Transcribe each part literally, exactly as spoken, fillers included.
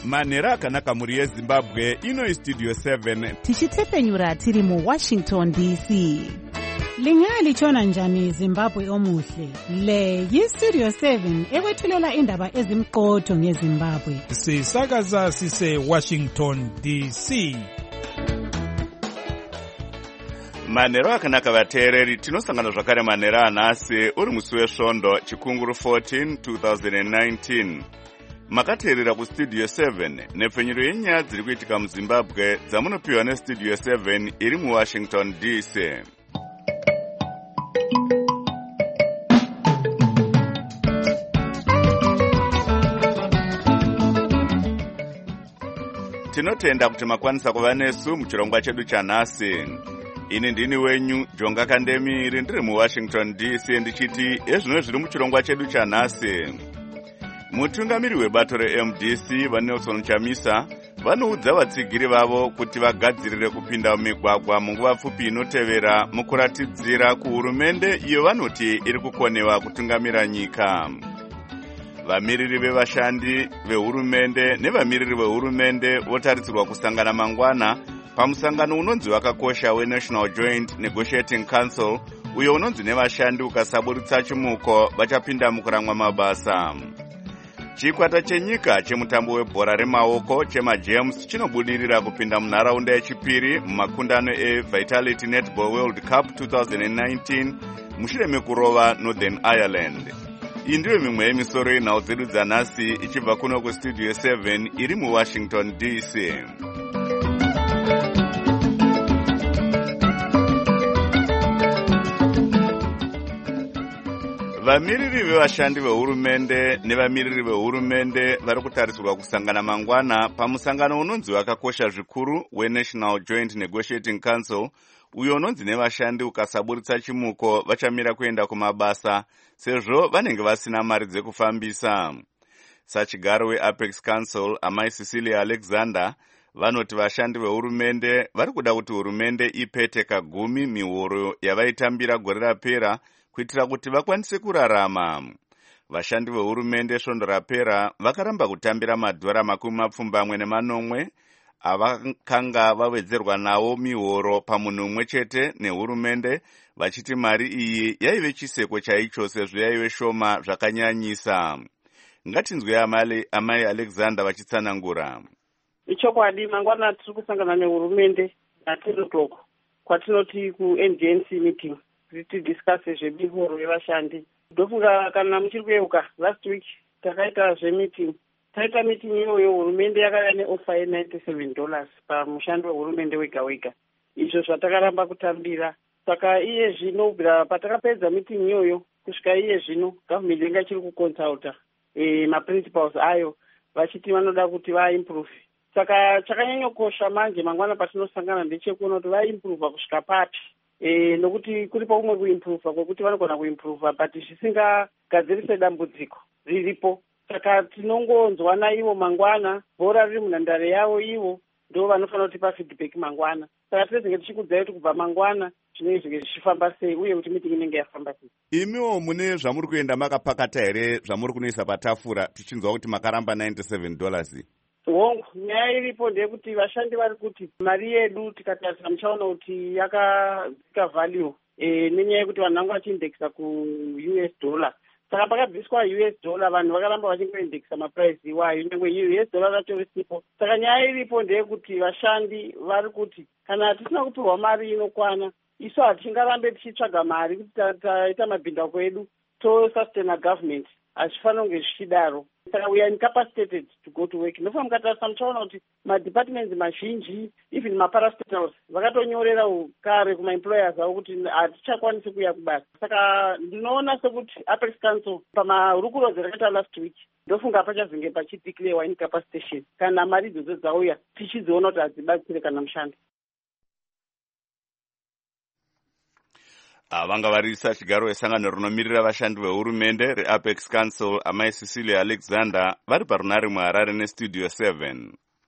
manhero akanaka mhuri yezimbabwe. Ino istudio seven tichitsepenyura tiri muwashington D C. Lingalitshona njani Zimbabwe omuhle? Le yistudio seven ekwethulela indaba ezimqotho ngeZimbabwe. Sisakaza sise Washington D C. manhero akanaka vateereri, tinosangana zvakare manhero anhasi uri musi wesvondo chikunguru fourteen twenty nineteen. Makateerera kustudio seven nepfenyuro yenyaya dziri kuitika muzimbabwe dzamunopiwa nestudio seven iri muwashington D C. Tinotenda kuti makwanisa kuva nesu muchirongwa chedu chanhasi. Ini ndini wenyu Jonga Kandemiri, ndiri muwashington D C ndichiti ezvino zviri muchirongwa chedu chanhasi. Mutungamiri webato re-M D C vaNelson Chamisa vanoudza vatsigiri vavo kuti vagadzirire kupinda mumigwagwa munguva pfupi inotevera mukuratidzira kuhurumende iyo vanoti iri kukonewa kutungamira nyika. Vamiriri vevashandi vehurumende nevamiriri vehurumende votarisirwa kusangana mangwana pamusangano unonzi wakakosha weNational Joint Negotiating Council uyo unonzi nevashandi ukasaburitsa chimuko vachapinda mukuramwa mabasa. Chikwata chenyika chemutambo webhora remaoko chemaGames chinobudirira kupinda munharaunda yechipiri mumakundano eVitality Netball World Cup twenty nineteen mushure mekurova Northern Ireland. Iyi ndiyo mimwe yemisoro yenhau dzedu dzanhasi ichibva kuno kustudio seven iri muwashington D C. Vamiriri vevashandi vehurumende nevamiriri vehurumende vari kutarisirwa kusangana mangwana pamusangano unonzi wakakosha zvikuru weNational Joint Negotiating Council uyo unonzi nevashandi ukasaburitsa chimuko vachamira kuenda kumabasa sezvo vanenge vasina mari dzekufambisa. Sachigaro weApex Council amai Cecilia Alexander vanoti vashandi vehurumende vari kuda kuti hurumende ipete kagumi mihoro yavaitambira gore rapera kuitira kuti vakwanise kurarama. Vashandi vehurumende svondo rapera vakaramba kutambira madhora makumi mapfumbamwe nemanomwe avakanga vawedzerwa nawo mihoro pamunhu umwe chete nehurumende, vachiti mari iyi yaive chiseko chaicho sezvo yaive shoma zvakanyanyisa. Ngatinzwe amai Alexander vachitsanangura. Ichokwadi mangwana tiri kusangana nehurumende at ten o'clock kwatinoti ku-N G N C meeting tidiscuse zvemihoro yevashandi. Ndofunga kana muchiri kuyeuka last week takaita zvemeeting. Taita meeting iyoyo hurumende yakauya neofa ye-ninety-seven dollars pamushando wehurumende wega wega. Izvo zvatakaramba kutambira. Saka iye zvino kubvira patakapedza meeting iyoyo kusvika iye zvino government yenga ichiri kuconsulta eh maprinciples ayo vachiti vanoda kuti vaimprove. Saka chakanyanyokosha manje mangwana patinosangana ndechekuona kuti vaimprove kusvika papi. Eh nokuti kuri paumwe kuimprove kwekuti vanogona kuimprove but zvisingagadzirise dambudziko riripo. Saka tinongonzwana ivo mangwana, bhora riri munhandare yavo ivo ndo vanofanira kutipa feedback mangwana. Saka tinenge tichikudzai kuti kubva mangwana zvinenge zvinge zvichifamba sei uye kuti meeting inenge yafamba sei. Imiwo mune zvamuri kuenda makapakata here zvamuri kunoisa patafura tichinzwa kuti makaramba ninety-seven dollars? Hongu, nyaya iripo ndeyekuti vashandi vari kuti mari yedu tikatarisa muchaona kuti yakadzika value eh nenyaya yekuti vanhu vanga vachiindekisa ku-U S dollar. Saka pakabviswa U S dollar vanhu vakaramba vachingoindekisa maprice iwayo nyangwe U S dollar ratorisipo. Saka nyaya iripo ndeyekuti vashandi vari kuti kana tisina kupiwa mari inokwana isu hatingarambe tichitsvaga mari kuti taita mabhindauko edu tosustaina government. Hazvifanira kunge zvichidaro. Saka we are incapacitated to go to work. Ndofunga mukatarisa muchaona kuti madepartments mazhinji even maparastatals vakatonyorera kare kumaemployers avo kuti hatichakwanisi kuuya kubasa. Saka ndinoona sekuti Apex Council pamarukurodzo rakaita last week ndofunga pachazenge pachideclarewa incapacitation kana mari idzodzo dzauya tichidziona kuti hadzibatsire kana mushando. Vanga varisa chigaro esangano rinomirira vashandi vehurumende reApex Council amai Cecilia Alexander vari parunare muHarare nestudio seven.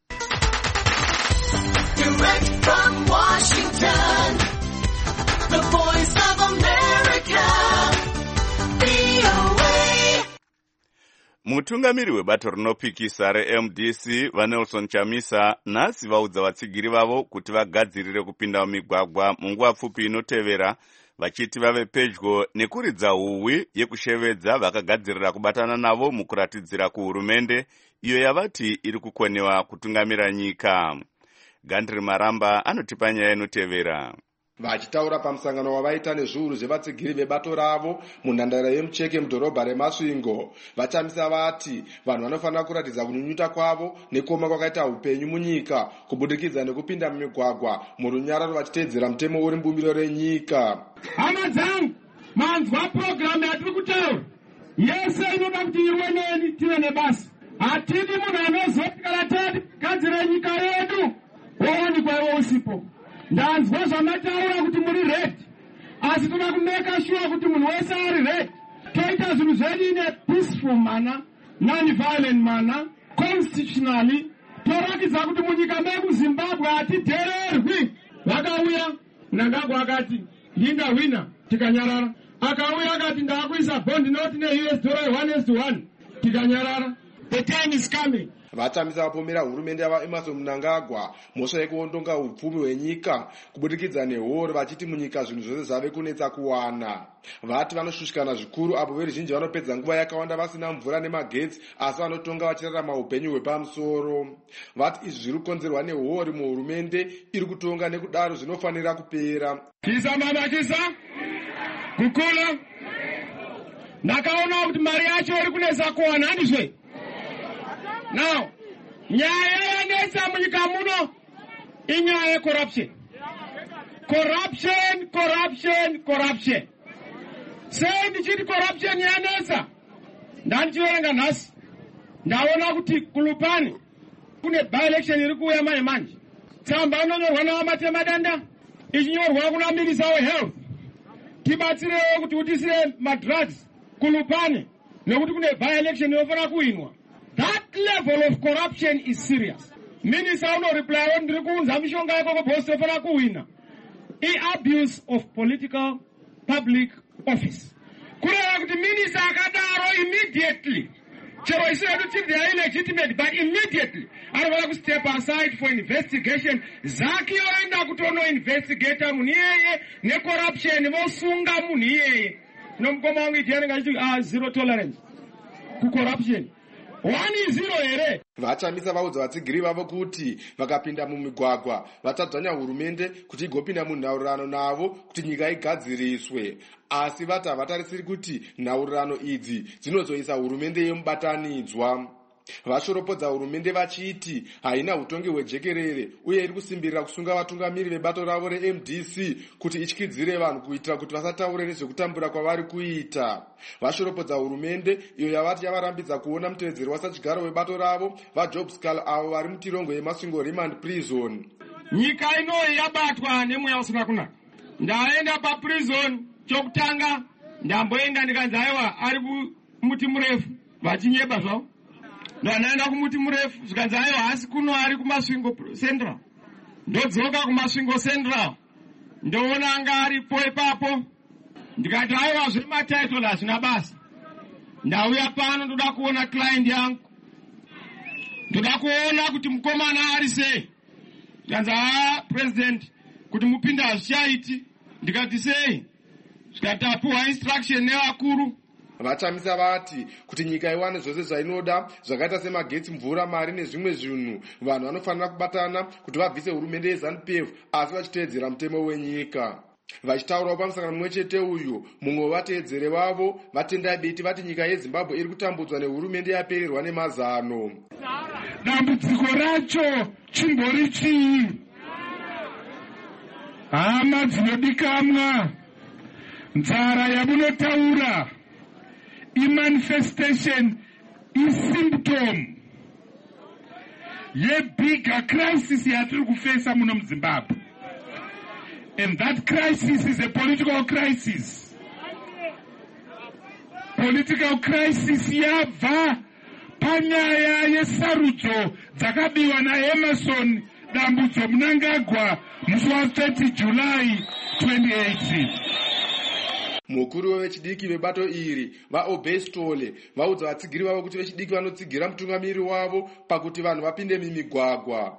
Direct from Washington, the voice of America, V O A. Mutungamiri webato rinopikisa reM D C vaNelson Chamisa nhasi vaudza vatsigiri vavo kuti vagadzirire kupinda mumigwagwa munguva pfupi inotevera, vachiti vave pedyo nekuridza huhwi yekushevedza vakagadzirira kubatana navo mukuratidzira kuhurumende iyo yavati iri kukonewa kutungamira nyika. Gandri Maramba anotipa nyaya inotevera. Vachitaura pamusangano wavaita nezviuru zvevatsigiri vebato ravo munhandare yemucheke mudhorobha reMasvingo, Vachamisa vati vanhu vanofanira kuratidza kunyunyuta kwavo nekoma kwakaita upenyu munyika kubudikidza nekupinda mumigwagwa murunyararo vachiteedzera mutemo uri mbumbiro renyika. Hama dzangu, manzwa programu yatiri kutaura yese inoda kuti iwe neni tive nebasa. Hatidi munhu anozoti kana tagadzira nyika yedu wowanikwa iwe usipo. Ndanzwa zvamataura kuti muri red, asi toda kumeka sure kuti munhu wese ari red. Toita zvinhu zvedu in a peaceful manner, non-violent manner, constitutionally. Torakidza kuti munyika medu Zimbabwe hatidhererwi. Vakauya Mnangagwa akati ndingawina tikanyarara, akauya akati ndakuisa bond note ne-U S dollar one is to one tikanyarara. The time is coming. Vachamisa vapomera hurumende yava Emmerson Mnangagwa mhosva yekuondonga upfumi hwenyika kubudikidza nehoro, vachiti munyika zvinhu zvose zvave kunetsa kuwana. Vati vanoshushikana zvikuru apo veruzhinji vanopedza nguva yakawanda vasina mvura nemagetsi asi vanotonga vachirarama upenyu hwepamusoro. Vati izvi zviri kukonzerwa nehori muhurumende iri kutonga, nekudaro zvinofanira kupera. Kisa mama kisa kukula ndakaona kuti mari yacho iri kunetsa kuwana handizve. Now, nyaya yanetsa munyika muno inyaya yecorruption. Corruption, corruption, corruption. Sei ndichiti corruption yanetsa? Ndandichiverenga nhasi ndaona kuti kuLupane kune by-election iri kuuya manje manje. Tsamba inonyorwa navamatema ichinyorwa kuna Minister weHealth. Tibatsirewo kuti utisire madrugs kuLupane nekuti kune by-election inofanira kuinwa. That level of corruption is serious. Minister uno reply on ndirikunza mishonga yako kwa boss ofana kuwina. I abuse of political public office. Kureva kuti minister akadaro immediately. Chero isiyo kuti they are illegitimate, but immediately anofanira ku step aside for investigation. Zaki yoenda kutono investigator muniyeye ne corruption vosunga muniyeye. Nomkoma wangu itiani ngachiti ah zero tolerance ku corruption. One zero here. Vachamisa vaudza vatsigiri vavo kuti vakapinda mumigwagwa vatadzanya hurumende kuti igopinda munhaurirano navo kuti nyika igadziriswe, asi vati havatarisiri kuti nhaurirano idzi dzinozoisa hurumende yemubatanidzwa. Vashoropodza hurumende vachiti haina utongi hwejekerere uye iri kusimbirira kusunga vatungamiri vebato ravo reM D C kuti ityidzire vanhu kuitira kuti vasataure nezvekutambura kwavari kuita. Vashoropodza hurumende iyo yavati yavarambidza kuona mutevedzeri wasachigaro webato ravo vaJob Skull avo vari mutirongo yeMasvingo Remand Prison. Nyika inoyi yabatwa nemweya usina kunaka. Ndaenda paprison chokutanga ndamboenda ndikanzi aiwa ari kumuti murefu vachinyeba zvavo. Ndanaenda kumuti murefu zvikanzi aiwa hasi kuno ari kuMasvingo Central. Ndodzoka kuMasvingo Central ndoona anga aripo ipapo ndikati aiwa zvematitle hazvina basa. Ndauya pano ndoda kuona client yangu, ndoda kuona kuti mukomana ari sei. Ndikanzi ah president kuti mupinda hazvichaiti. Ndikati sei? Zvikati apuwa instruction nevakuru. Vachamisa vati kuti nyika iwane zvose zvainoda zvakaita semagetsi, mvura, mari nezvimwe zvinhu, vanhu vanofanira kubatana kuti vabvise hurumende yeZANU P F asi vachiteedzera mutemo wenyika. Vachitaurawo pamusangano mumwe chete uyu, mumwe wevateedzeri vavo vatendai Beti vati nyika yeZimbabwe iri kutambudzwa nehurumende yapererwa nemazano. Dambudziko racho chimbori chii? Hama dzinodikamwa, nzara yamunotaura i-manifestation i-symptom ye-bigger crisis yatiri kufesa muno muZimbabwe. And that crisis is a political crisis. Political crisis yabva panyaya yesarudzo dzakabiwa naEmmerson Dambudzo Mnangagwa musi wa thirty July twenty eighteen. Mukuru wevechidiki vebato iri vaobestole vaudza vatsigiri vavo kuti vechidiki vanotsigira mutungamiri wavo pakuti vanhu vapinde mimigwagwa.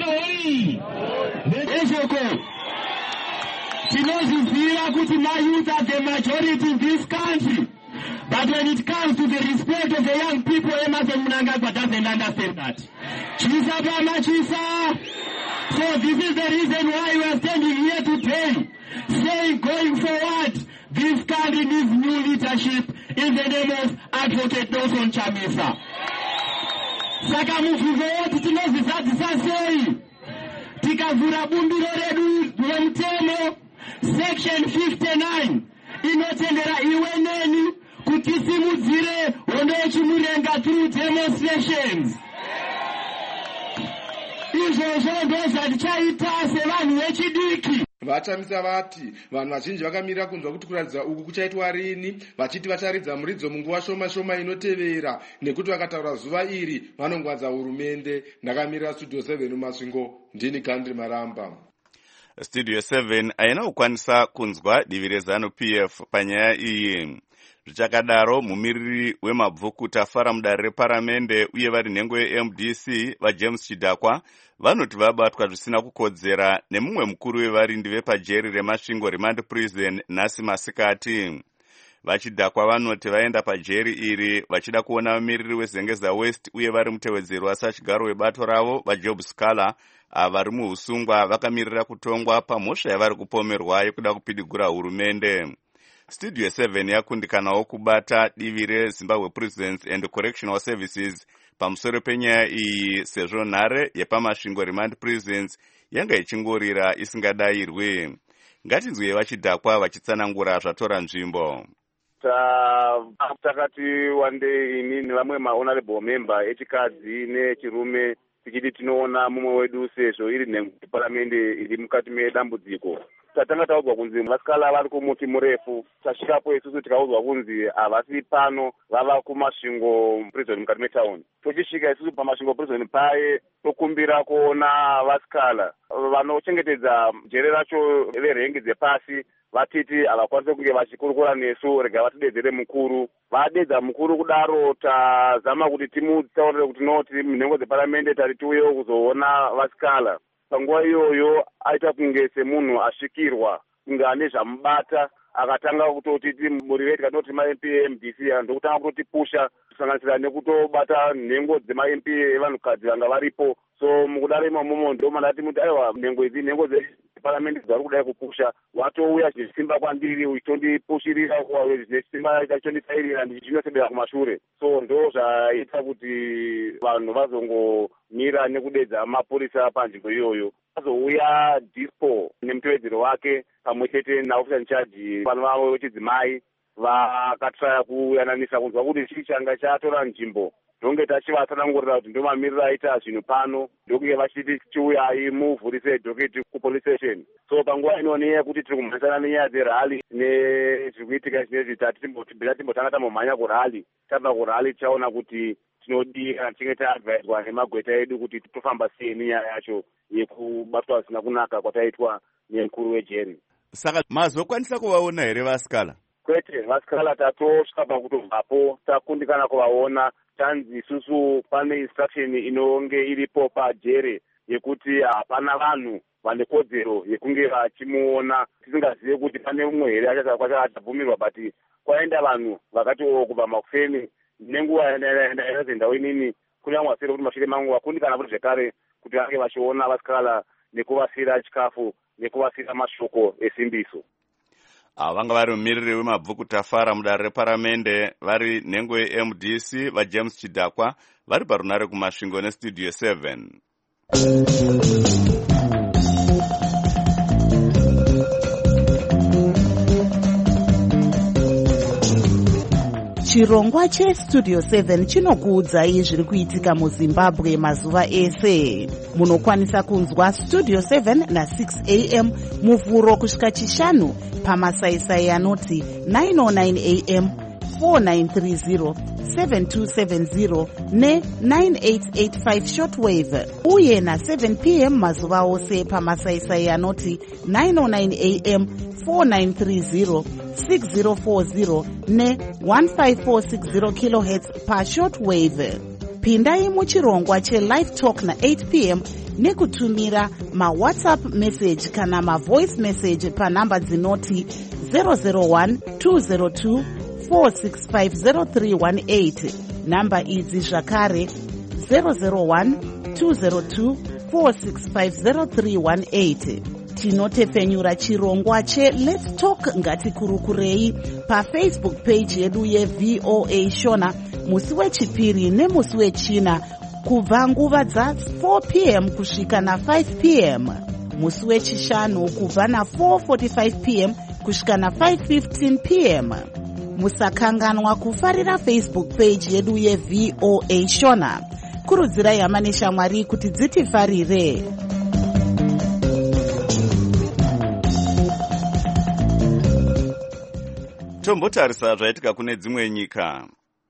Tinozviziva kuti mayouth are the majority in this country, but when it comes to the respect of the young people, Emerson Mnangagwa doesn't understand that. Chisa Bama Chisa. So this is the reason why we are standing here today, saying going forward, this country needs new leadership in the name of Advocate Nelson Chamisa. Saka mufungo woti tinozvisadzisa sei tikavhura bumbiro redu remutemo section fifty-nine inotendera iwe neni kuti simudzire hondo yechimurenga through demonstrations. Izvozvo ndozvatichaita sevanhu vechidiki. Vachamisa vati vanhu vazhinji vakamirira kunzwa kuti kuratidza uku kuchaitwa rini, vachiti vacharidza muridzo munguva shoma shoma inotevera, nekuti vakataura zuva iri vanongwadza hurumende. Ndakamirira studio seven mumasvingo, ndini Gandhi Maramba. Studio seven haina kukwanisa kunzwa divi rezanu P F panyaya iyi. Zvichakadaro, mumiriri wemabvuku tafara mudare reparamende uye vari nhengo ye-M D C vaJames Chidakwa vanoti vabatwa zvisina kukodzera nemumwe mukuru wevarindi vepajeri remasvingo Remand Prison nhasi masikati. VaChidakwa vanoti vaenda pajeri iri vachida kuona vamiriri weZengeza West uye vari mutevedzeri wasachigaro webato ravo vaJob Scala vari muusungwa vakamirira kutongwa pamhosva yavari kupomerwa yekuda kupidigura hurumende. Studio seven yakundikanawo kubata divi reZimbabwe Prisons and Correctional Services pamusoro penyaya iyi sezvo nhare yepamasvingo Remand Prisons yanga ichingorira isingadayirwi. Ngatinzwe VaChidakwa vachitsanangura zvatora nzvimbo. Takati wande ini nevamwe ma-honorable member echikadzi nechirume tichiti tinoona mumwe wedu sezvo iri nhengo yeparamende iri mukati medambudziko. Tatanga taudzwa kunzi vasikala vari kumuti murefu, tasvikapo isusu tikaudzwa kunzi havasi pano, vava kumasvingo prison mukati metown. Tichisvika isusu pamasvingo prison paye tokumbira kuona vasikala vanochengetedza jere racho verengi dzepasi vatiti havakwanise kunge vachikurukura nesu, rega vatidedzere mukuru. Vadedza mukuru kudaro tazama kuti timutaurire kuti noti munhengo dzeparamende tari tiuyewo kuzoona vasikala. Panguva iyoyo aita kunge semunhu asvikirwa kunge ane zvamubata, akatanga kutoti murive tikanoti ma-M P e-M D C ndokutanga kutotipusha kusanganisira nekutobata nhengo dzema-M P evanhukadzi vanga varipo. So mukudaro imomo ndo mandati muti aiwa nhengo idzi nhengo dzeparamende dzari kudai kupusha, watouya zvisimba kwandiri uchitondipushirira zvisimba chachonditsairira ndichinotendera kumashure. So ndo zvaita kuti vanhu vazongomira nekudedza mapurisa panzvimbo iyoyo. Azouya dispo nemutevedzeri wake pamwe chete naofisa incharge vanhu vavo vechidzimai vakatraya kuyananisa kunzwa kuti chii changa chatora nzvimbo. Ndonge tachivatsanangurira kuti ndo mamiriro aita zvinhu pano, ndokunge vachiti chiuyai muvhurise dhoketi kupolice station. So panguva ino nenyaya yekuti tiri kumhanyisana nenyaya dzerali nezviri kuitika zvinezvi tatimbobva timbotanga tambomhanya kurali. Tabva kurali tichaona kuti tinodii kana tichinge taadvaiswa nemagweta edu kuti tofamba sei nenyaya yacho yekubatwa zvisina kunaka kwataitwa nemukuru wejeri. Saka mazokwanisa kuvaona here vasikala? Kwete, vasikala tatosvika pakutobvapo takundikana kuvaona. Tanzi isusu pane instruction inonge iripo pajere yekuti hapana vanhu vane kodzero yekunge vachimuona tisingazive kuti pane umwe here achakabvumirwa, but kwaenda vanhu vakati kubva makufeni nenguva yairaze ndau inini kunyange wasere kuti mashure mangu vakundikana kuti zvekare kuti vange vachiona vasikala nekuvasira chikafu nekuvasira mashoko esimbiso. Vanga vari mumiriri wemabvuku tafara mudare reparamende vari nhengo ye-M D C vaJames Chidakwa vari parunare kumasvingo nestudio seven. Chirongwa chestudio seven chinokuudzai zviri kuitika muZimbabwe mazuva ese. Munokwanisa kunzwa studio seven na six a m muvhuro kusvika chishanu pamasaisai anoti nine oh nine a m, four nine three zero, seven two seven zero ne nine eight eight five shortwave uye na seven p m mazuva ose pamasaisai anoti nine oh nine a m four nine three zero six zero four zero ne one five four six zero kilohertz pashortwave. Pindai muchirongwa che-live talk na eight p m nekutumira ma-whatsapp message kana ma-voice message panhamba dzinoti zero zero one two zero two four six five zero three one eight. Namba idzi zvakare zero zero one two zero two four six five zero three one eight. Tinotefenyura chirongwa che-Let's Talk ngatikurukurei pafacebook page yedu ye-V O A Shona musi wechipiri nemusi wechina kubva nguva dza four p m kusvika na five p m. Musi wechishanu kubva na four forty-five p m kusvika na five fifteen p m. Musakanganwa kufarira Facebook page yedu ye-V O A Shona. Kurudzirai hama neshamwari kuti dzitifarire. Tombotarisa zvaitika kune dzimwe nyika.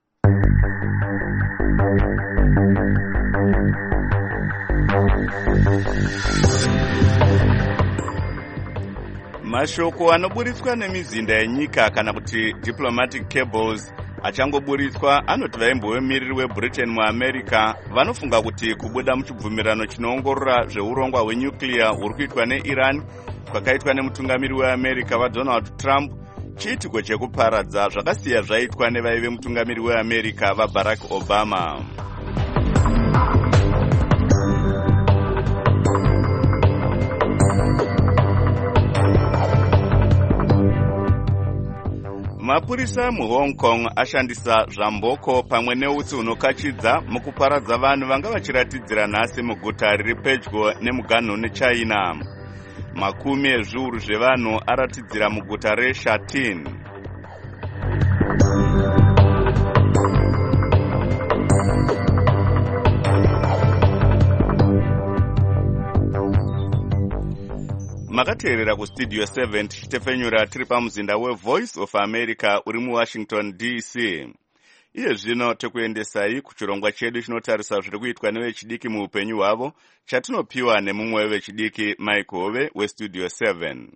Mashoko anoburitswa nemizinda yenyika kana kuti diplomatic cables achangoburitswa anoti vaimbovemiriri weBritain muAmerica vanofunga kuti kubuda muchibvumirano chinoongorora zveurongwa hwenyuclear huri kuitwa neIran kwakaitwa nemutungamiri weAmerica vaDonald Trump chiitiko chekuparadza zvakasiya zvaitwa nevaive mutungamiri weAmerica vaBarack Obama. Mapurisa muHong Kong ashandisa zvamboko pamwe neutsi hunokachidza mukuparadza vanhu vanga vachiratidzira nhasi muguta riri pedyo nemuganhu neChina. Makumi ezviuru zvevanhu aratidzira muguta reShatin. Makateerera kustudio seven tichitefenyura tiri pamuzinda weVoice of America uri muWashington D C. Iye zvino tekuendesai kuchirongwa chedu chinotarisa zviri kuitwa nevechidiki muupenyu hwavo chatinopiwa nemumwe wevechidiki Mike Hove westudio seven.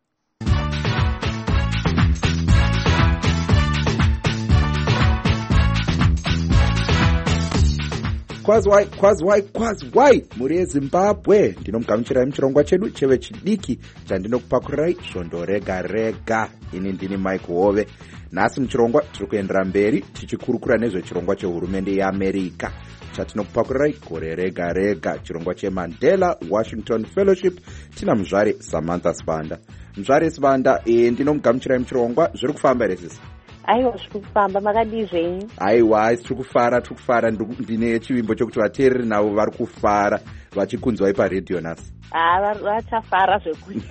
Kwazwai, kwazwai, kwazwai, muri eZimbabwe. Ndinomugamuchirai muchirongwa chedu chevechidiki chandinokupakurirai svondo rega rega. Ini ndini Mike Hove. Nhasi muchirongwa tiri kuendera mberi tichikurukura nezvechirongwa chehurumende yeAmerica chatinokupakurirai gore rega rega, chirongwa cheMandela Washington Fellowship. Tina muzvare Samantha Sibanda. Muzvare Sibanda, e, ndinomugamuchirai muchirongwa. Zviri kufamba here sisi? Aiwa, zviri kufamba. Makadizvenyi? Aiwa, tiri kufara, tiri kufara. Ndine chivimbo chokuti vateereri navo vari kufara vachikunzwai paredhiyo nhasi. Ah, vachafara zvekuti.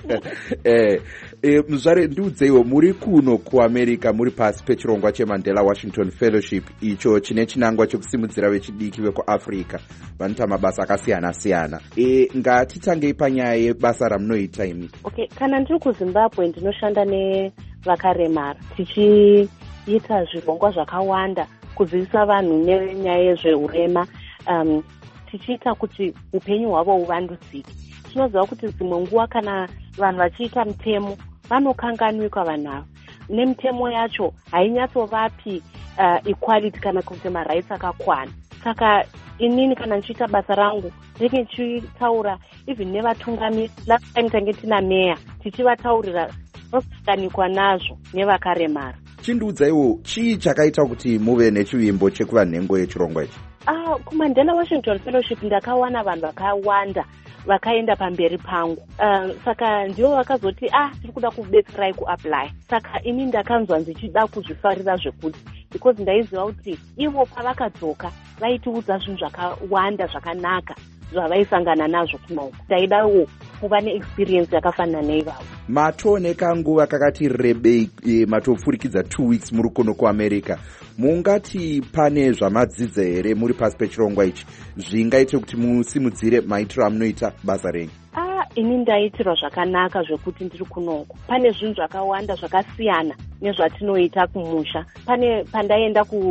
eh, eh, muzvare ndiudzeiwo, muri kuno kuAmerica muri pasi pechirongwa cheMandela Washington Fellowship, icho chine chinangwa chekusimudzira vechidiki vekuAfrica vanoita mabasa akasiyana-siyana. Eh, ngatitangei panyaya yebasa ramunoita imi. Okay, kana ndiri kuZimbabwe ndinoshanda nevakaremara tichiita zvirongwa zvakawanda kuziviswa vanhu nenyaya yezveurema, um, tichiita kuti upenyu hwavo huvandudzike. Tinoziva kuti dzimwe nguva kana vanhu vachiita mutemo vanokanganwikwa vanhu ava. Nemitemo yacho hainyatsovapi uh, equality kana kuti marights akakwana. Saka inini kana ndichiita basa rangu ndenge ndichitaura even nevatungamiri, last time tange tina meya tichivataurira vosikanikwa nazvo nevakaremara. Chindiudzaiwo, chii chakaita kuti muve nechivimbo chekuva nhengo yechirongwa ichi? Ah, kuMandela Washington Fellowship ndakawana vanhu vakawanda vakaenda pamberi pangu. Uh, saka ndivo vakazoti ah tiri kuda kubetserai kuapply. Saka ini ndakanzwa ndichida kuzvifarira zvekuti because ndaiziva kuti ivo pavakadzoka vaitiudza zvinhu zvakawanda zvakanaka zvavaisangana nazvo kunoku. Ndaidawo kuva neexperience yakafanana neivavo. Matooneka nguva kakati rebei, e, matopfurikidza two weeks muri kuno kuAmerica. Mungati pane zvamadzidza here muri pasi pechirongwa ichi zvingaite kuti musimudzire maitiro amunoita basa renyu? Ah, ini ndaitirwa zvakanaka zvekuti ndiri kunoko. Pane zvinhu zvakawanda zvakasiyana nezvatinoita kumusha. Pane pandaenda ku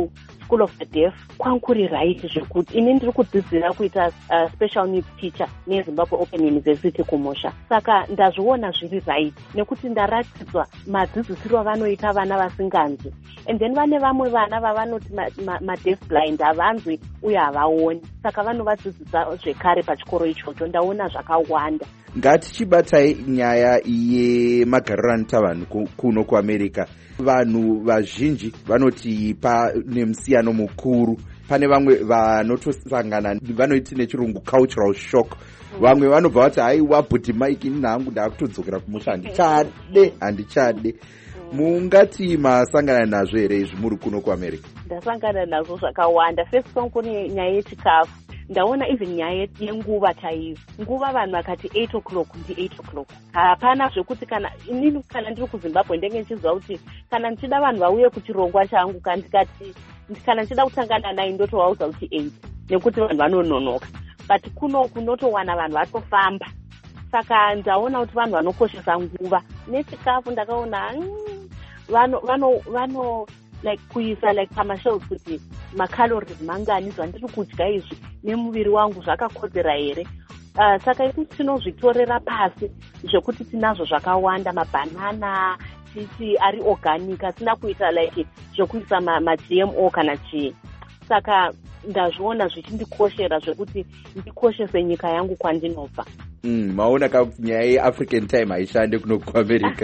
school of the deaf kwanga kuri right zvekuti ini ndiri kudzidzira kuita uh, special needs teacher nezimbabwe open university kumusha, saka ndazviona zviri right nekuti ndaratidzwa madzidzisiro avanoita vana vasinganzwi, and then vane vamwe vana vavanoti madeaf blind havanzwi uye havaoni, saka vanovadzidzisa zvekare pachikoro ichocho. Ndaona zvakawanda. ngatichibatai nyaya yemagariro anoita vanhu kuno kuamerica. Vanhu vazhinji vanoti pane musiyano mukuru. Pane vamwe vanotosangana vanoiti nechirungu cultural shock. Vamwe vanobva vati haiwa bhuti Mike ini hangu ndaakutodzokera kumusha handichade handichade. Mungati masangana nazvo here izvi muri kuno kuamerica? Ndasangana nazvo zvakawanda. First song kune nyaya yechikafu. Ndaona even nyaya yenguva chaiyo. Nguva vanhu vakati eight o'clock ndi eight o'clock. Hapana zvekuti kana inini kana ndiri kuZimbabwe ndenge nchiziva kuti kana ndichida vanhu vauye kuchirongwa changu kandikati kana ndichida kutangana naye ndotowauza kuti eight nekuti vanhu vanononoka. But kuno kunotowana vanhu vatofamba. Saka ndaona kuti vanhu vanokoshesa nguva. Nechikafu ndakaona vano vano vano like kuisa like pamashelves kuti macalories mangani zvandiri kudya izvi nemuviri wangu zvakakodzera here. Uh, saka isi tinozvitorera pasi zvekuti tinazvo zvakawanda, mabanana titi ari organic asina kuita like zvekuisa ma-G M O kana chii. Saka ndazviona zvichindikoshera zvekuti ndikoshese nyika yangu kwandinobva. Mm, maona kuti nyaya yeAfrican time haishande kuno kuAmerica.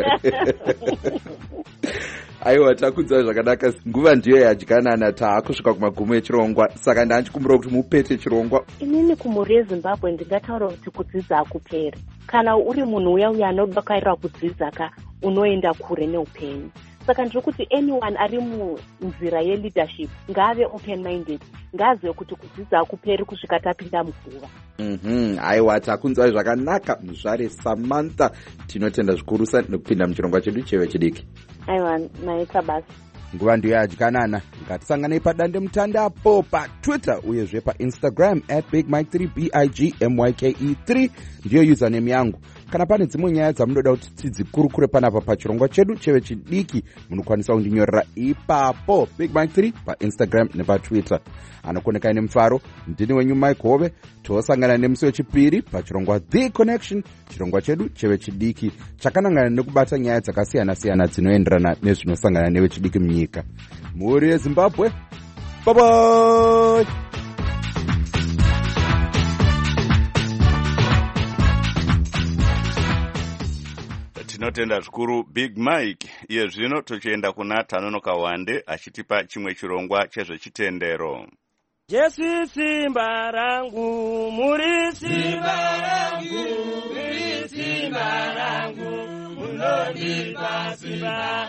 Aiwa, takudza zvakanaka. Nguva ndiyo yadyanana, taakusvika kumagumo echirongwa, saka ndanchikumbira kuti mupete chirongwa. Inini kumhuri yeZimbabwe ndingataura kuti kudzidza hakuperi. Kana uri munhu uya uya anodakarira kudzidza ka unoenda kure neupenyu. Saka ndiri kuti anyone ari munzira yeleadership ngaave open minded, ngaazive kuti kudzidza hakuperi kusvika tapinda muguva. Mhm, aiwa, takunzwa zvakanaka muzvare Samantha. Tinotenda zvikurusa nekupinda muchirongwa chedu cheve chidiki. Aiwa, maita basi. Nguva ndiyo yadyanana. Ngatisanganei padande mutandapo paTwitter uyezve paInstagram at big mike three b i g m y k e three ndiyo username yangu. Kana pane dzimwe nyaya dzamunoda kuti tidzikurukure panapa pachirongwa chedu cheve chidiki, munokwanisa kundinyorera ipapo big mike three paInstagram nepaTwitter. Anokoneka ine mufaro, ndini wenyu Mike Hove. Tosangana nemusi wechipiri pachirongwa The Connection, chirongwa chedu cheve chidiki chakanangana nekubata nyaya dzakasiyana siyana dzinoenderana nezvinosangana nevechidiki munyika. Muri yeZimbabwe, bye bye. Tinotenda zvikuru Big Mike. Iye zvino tochienda kuna Tanonoka Wande achitipa chimwe chirongwa chezvechitendero. Jesu simba rangu, muri simba rangu, muri simba rangu, munondipa simba.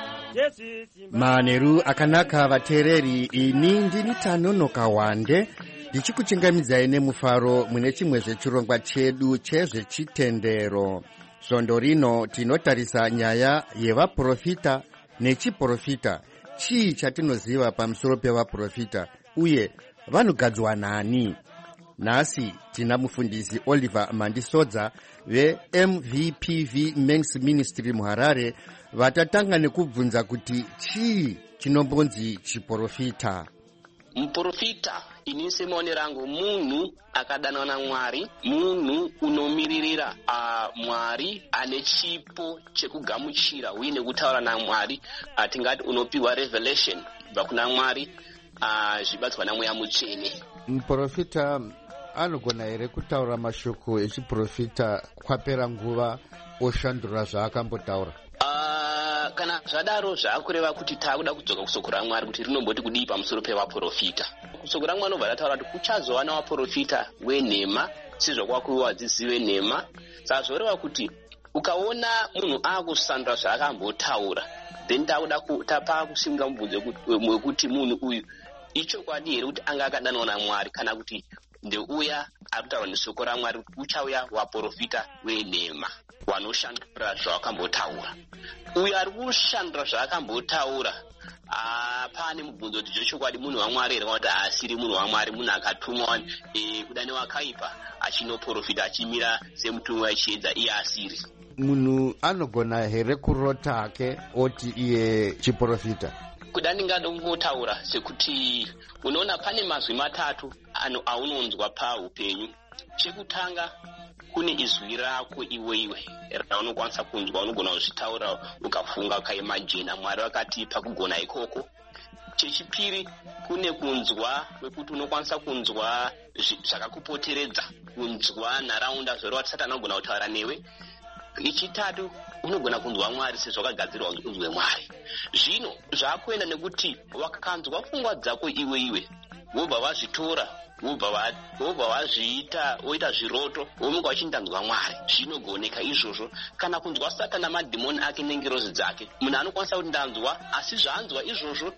Maneru akanaka vateereri, ini ndini Tanonoka Wande ndichikuchingamidzai nemufaro mune chimwe zvechirongwa chedu chezvechitendero. Svondo rino tinotarisa nyaya yevaprofita nechiprofita. Chii chatinoziva pamusoro pevaprofita uye vanogadzwa nani? Nhasi tina mufundisi Oliver Mandisodza ve-M V P V Men's Ministry muHarare vatatanga nekubvunza kuti chii chinombonzi chiprofita. Muprofita ini semone rangu munhu akadanwa naMwari, munhu unomiririra uh, Mwari ane chipo chekugamuchira uye nekutaura naMwari, atingati uh, unopiwa revelation kubva kuna Mwari, uh, zvibatswa naMweya Mutsvene. Muprofita anogona here kutaura mashoko echiprofita kwapera nguva oshandura zvaakambotaura? Uh, kana zvadaro zvaakureva kuti taakuda kudzoka kusoko raMwari kuti rinomboti kudii pamusoro pevaprofita. Kusoko raMwari anobva rataura kuti kuchazova nawaprofita wenhema sezvakwakuva vadzidzi venhema. Saka zvoreva kuti ukaona munhu aakusandura zvaakambotaura, then taakuda tapaa kusimuka mubvunzo wekuti munhu uyu ichokwadi here kuti anga akadanwa naMwari kana kuti ndeuya ari kutaura nesoko raMwari kuti uchauya waprofita wenhema vanoshandura zvaakambotaura. Uyu ari kushandura zvaakambotaura, pane mubvunzo kuti zvechokwadi munhu waMwari here kana kuti haasiri munhu waMwari, munhu akatumwa e, kuda newakaipa achinoprofita achimira semutumwa wechiedza iye asiri. Munhu anogona here kurota hake oti iye chiprofita? kuda ndingada kungotaura sekuti unoona pane mazwi matatu ano aunonzwa paupenyu. Chekutanga kune izwi rako iwewe raunokwanisa kunzwa, unogona kuzvitaura ukafunga ukaimajina Mwari vakatipa kugona ikoko. Chechipiri kune kunzwa kwekuti unokwanisa kunzwa zvakakupoteredza, kunzwa nharaunda zvero kuti Satani anogona kutaura newe. Ichitatu unogona kunzwa Mwari sezvo wakagadzirwa kuti unzwe Mwari. Zvino zvakuenda nekuti wakanzwa pfungwa dzako iwe iwe wobva wazvitora wobva wazviita woita zviroto womuka wachindanzwa Mwari. Zvinogoneka izvozvo kana kunzwa Satani namadhimoni ake nengerozi dzake. Munhu anokwanisa kuti ndanzwa asi zvanzwa izvozvo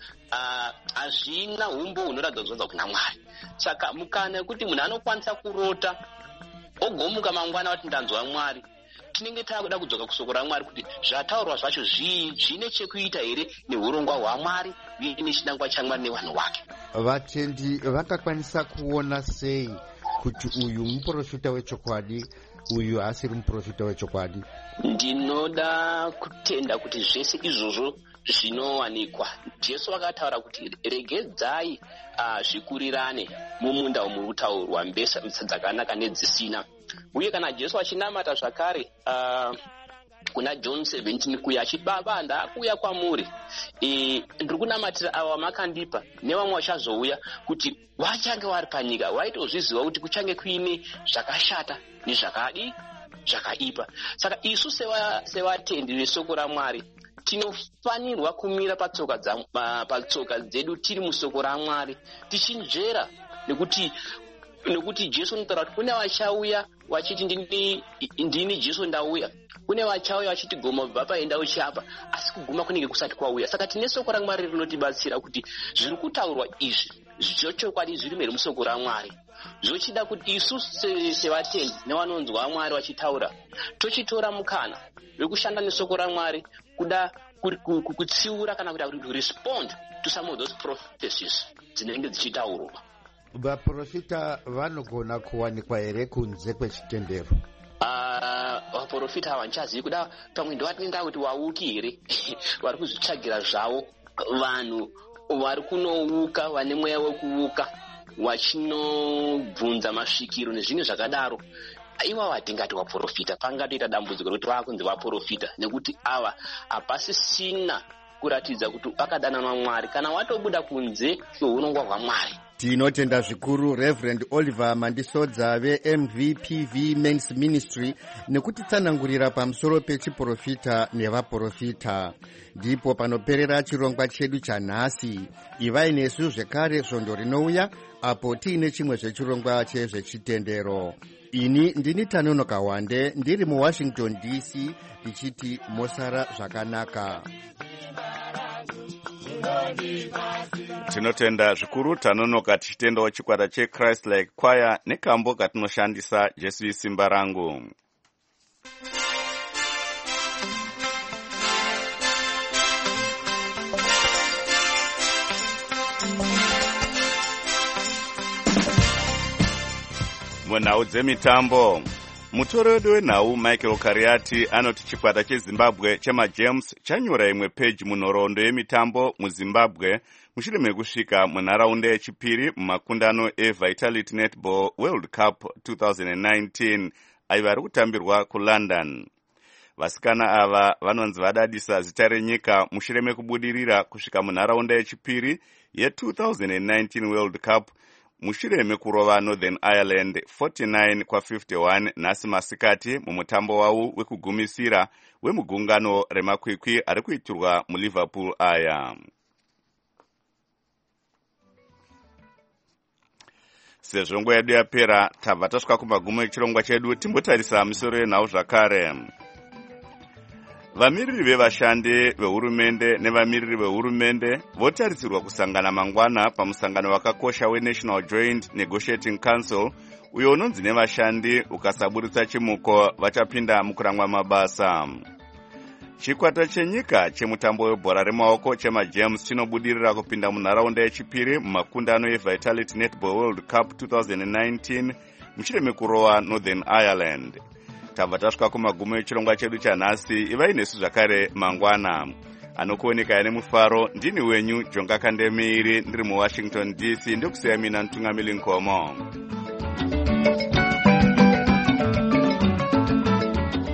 hazvina umbo hunoratidza kuzodza kuna Mwari. Saka mukana yekuti munhu anokwanisa kurota ogomuka mangwana kuti ndanzwa Mwari, tinenge takuda kudzoka kusoko raMwari kuti zvataurwa zvacho zvii zvine chekuita here neurongwa hwaMwari uye nechinangwa chaMwari nevanhu vake. Vatendi vakakwanisa kuona sei kuti uyu muprofita wechokwadi uyu asiri muprofita wechokwadi? Ndinoda kutenda kuti zvese izvozvo zvinowanikwa. Jesu vakataura kuti regedzai zvikurirane mumunda umuri kutaurwa mbesa dzakanaka nedzisina. Uye kana Jesu achinamata zvakare uh, kuna John seventeen kuya achiti Baba ndakuya kwamuri, e, ndiri kunamatira ava makandipa nevamwe vachazouya kuti vachange vari panyika vaitozviziva kuti kuchange kuine zvakashata nezvakadi zvakaipa. Saka isu sevatendi vesoko raMwari tinofanirwa kumira patsoka dza uh, patsoka dzedu tiri musoko raMwari tichinzvera nekuti nekuti Jesu notaura kuti kune vachauya vachiti ndini, ndini Jesu ndauya, kune vachauya vachiti goma bva paenda uchapa, asi kuguma kunenge kusati kwauya. Saka tine soko raMwari rinotibatsira kuti zviri kutaurwa izvi zvochokwadi zviri meri musoko raMwari. Zvochida kuti isu sevatendi nevanonzwa Mwari vachitaura tochitora mukana wekushanda nesoko raMwari kuda kutsiura kana kuti respond to some of those prophecies dzinenge dzichitaurwa. Vaprofita vanogona kuwanikwa here kunze kwechitendero? Vaprofita havanchazivi kuda pamwe ndovatinenda kuti wauki here vari kuzvitsvagira zvavo, vanhu vari kunouka vane mweya wekuuka vachinobvunza masvikiro nezvinhu zvakadaro. Iva vatingati vaprofita pangatoita dambudziko rekuti vakunzi vaprofita nekuti ava hapasisina kuratidza kuti akadananwa Mwari kana watobuda kunze kweurongwa hwaMwari. Tinotenda zvikuru Reverend Oliver Mandisodza ve-M V P V Men's Ministry nekutitsanangurira pamusoro pechiprofita nevaprofita. Ndipo panoperera chirongwa chedu chanhasi. Ivai nesu zvekare svondo rinouya apo tiine chimwe zvechirongwa chezvechitendero. Ini ndini Tanonoka Wande ndiri muWashington D C ndichiti mosara zvakanaka. Tinotenda zvikuru Tanonoka tichitendawo chikwata cheChrist Like Choir nekambo katinoshandisa Jesu isimba rangu. Munhau dzemitambo, mutori wedu wenhau Michael Kariati anoti chikwata cheZimbabwe chemaJames chanyora imwe peji munhoroondo yemitambo muZimbabwe mushure mekusvika munharaunda yechipiri mumakundano eVitality Netball World Cup twenty nineteen ayo ari kutambirwa kuLondon. Vasikana ava vanonzi vadadisa zita renyika mushure mekubudirira kusvika munharaunda yechipiri ye-twenty nineteen World Cup mushure mekurova Northern Ireland forty-nine kwa fifty-one nhasi masikati mumutambo wavo wekugumisira wemugungano remakwikwi ari kuitirwa muLiverpool aya. Sezvo nguva yedu yapera tabva tasvika kumagumo echirongwa chedu, timbotarisa misoro yenhau zvakare. Vamiriri vevashandi vehurumende nevamiriri vehurumende votarisirwa kusangana mangwana pamusangano wakakosha weNational Joint Negotiating Council uyo unonzi nevashandi ukasaburitsa chimuko vachapinda mukurangwa mabasa. Chikwata chenyika chemutambo webhora remaoko chemaJames chinobudirira kupinda munharaunda yechipiri mumakundano eVitality Netball World Cup twenty nineteen mushure mekurova Northern Ireland. Tabva tasvika kumagumo echirongwa chedu chanhasi. Ivai nesu zvakare mangwana. anokuoneka ane mufaro. Ndini wenyu Jonga Kandemiri ndiri muWashington D C ndikusiya mina Ntungamili Nkomo.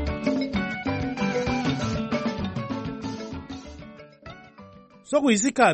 Sokuyisikhathi